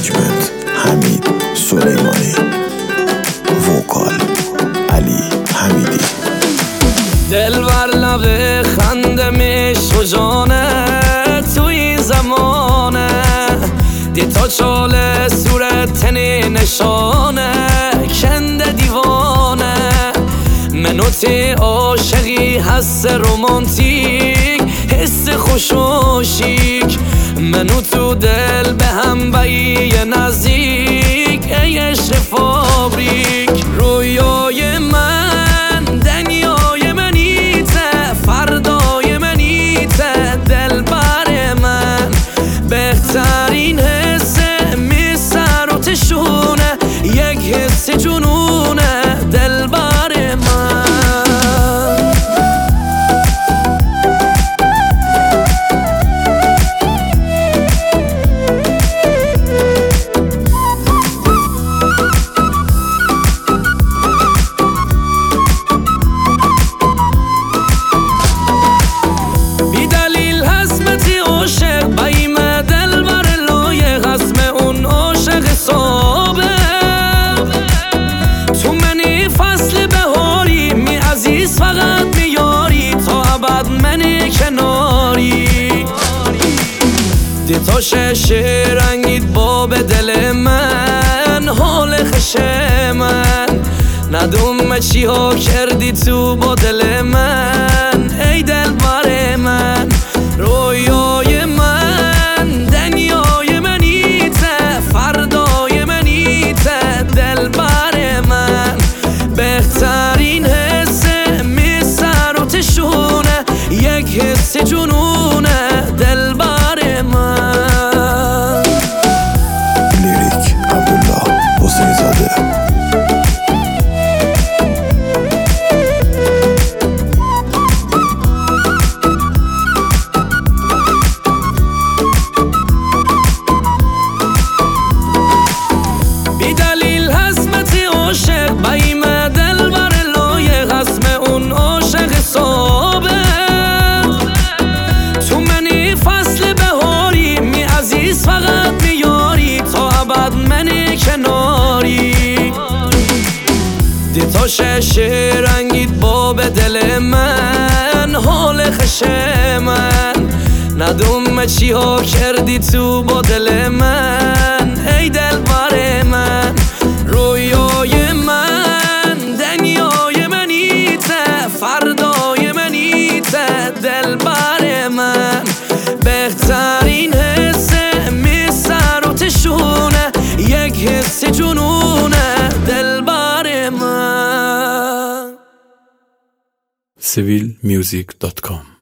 ارنجمنت حمید سلیمانی، وکال علی حمیدی. دلبر لب خنده میش و جانه تو این زمانه دی تا چاله صورت تنی نشانه کنده دیوانه منو تی عاشقی حس رومانتیک حس خوشوشیک منو تو دل به هم بایی نزدیک ای عشق فابریک. رویای من دنیای منیته فردای منیته دلبر من بهترین حس میسر و تشونه یک حس جنونه دلبر من. فقط میاری تا ابد منی کناری دی تا شش رنگید باب دل من حال خش من ندوم چی ها کردی تو با دل من ای دل بر من. رویای من دنیای منیته فردای منیته دل بر من بهترین حس یک حس جنونه دلبر من. لیریک عبدالله حسین زاده. بی دلیل حسمتی عاشق بایم دلبر لایق اسم اون عاشق صابه فقط میاری تا ابد منی کناری دی تا شش رنگید باب دل من حال خش من ندوم چی ها کردی تو با دل من ای دل بر من. رویای من دنیای منیته فردای منیته دل بر من بهترین حس یک حس جنونه دلبر من. civilmusic.com